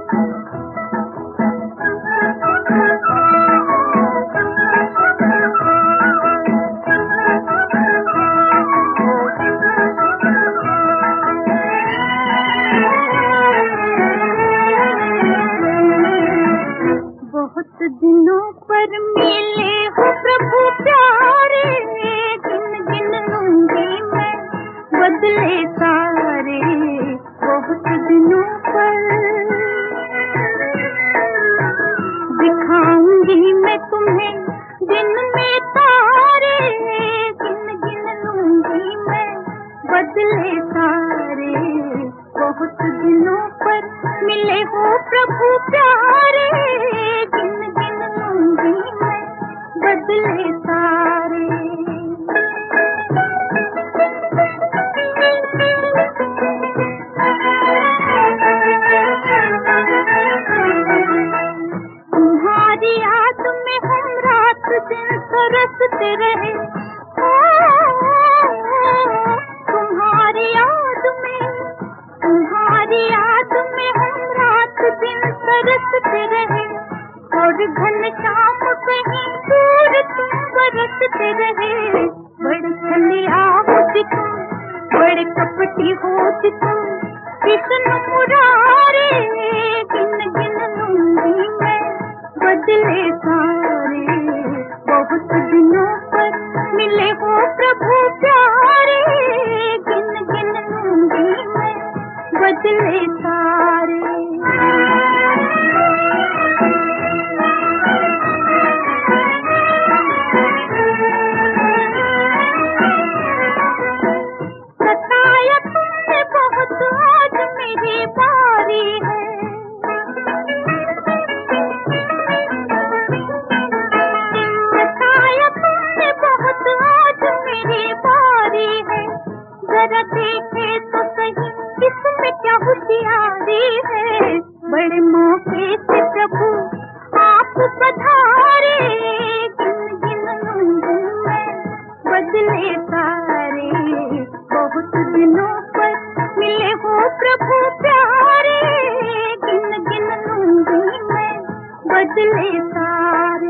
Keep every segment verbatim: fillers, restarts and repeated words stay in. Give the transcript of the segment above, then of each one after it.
दिनों पर मिले हो प्रभु प्यारे, गिन गिन लूंगी मैं बदले सारे। बहुत दिनों पर दिखाऊंगी मैं तुम्हें दिन में तारे, गिन गिन लूंगी मैं बदले सारे। बहुत दिनों पर मिले हो प्रभु प्यारे, गिन गिन लूंगी मैं बदले सारे। तुम्हारी याद में हम रात दिन तरसते रहे, तुम्हारी याद में तुम्हारी याद में हम रात दिन तरसते रहे। और घन शाम कहीं दूर तुम बरसते रहे। बड़े छलिया होती तुम, बड़े कपटी होती तुम, कृष्ण मुरारे, गिन गिन लूंगी मैं बदले सारे। बहुत दिनों पर मिले हो प्रभु प्यारे, गिन गिन लूंगी मैं बदले सारे। सताया तुमने बहुत, आज मेरी बारी है। सताया तुमने बहुत, आज मेरी बारी है। जरा देखे तो सही इसमें क्या होशियारी है। बड़े मौके से प्रभु आप पधारे, गिन गिन लूंगी मैं बदले सारे। बहुत दिनों पर मिले हो प्रभु प्यारे, गिन गिन लूंगी मैं बदले सारे।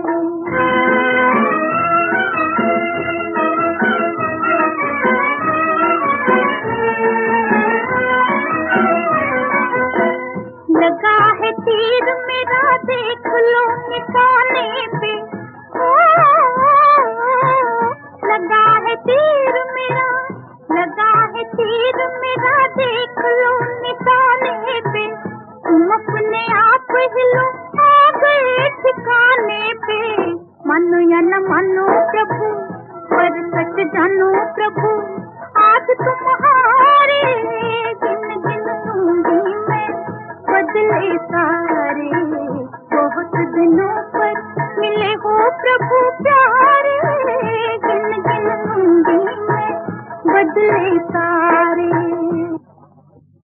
लगा है तीर मेरा देख लो निशाने पे, ओ, लगा है तीर मेरा, लगा है तीर मेरा देख लो निशाने पे। तुम अपने आप हिलो आ गए ठिकाने पे। मानो या न मानो प्रभु, पर सच जानो प्रभु, आज तुम्हारे गिन गिन लूंगी मैं बदले सारे।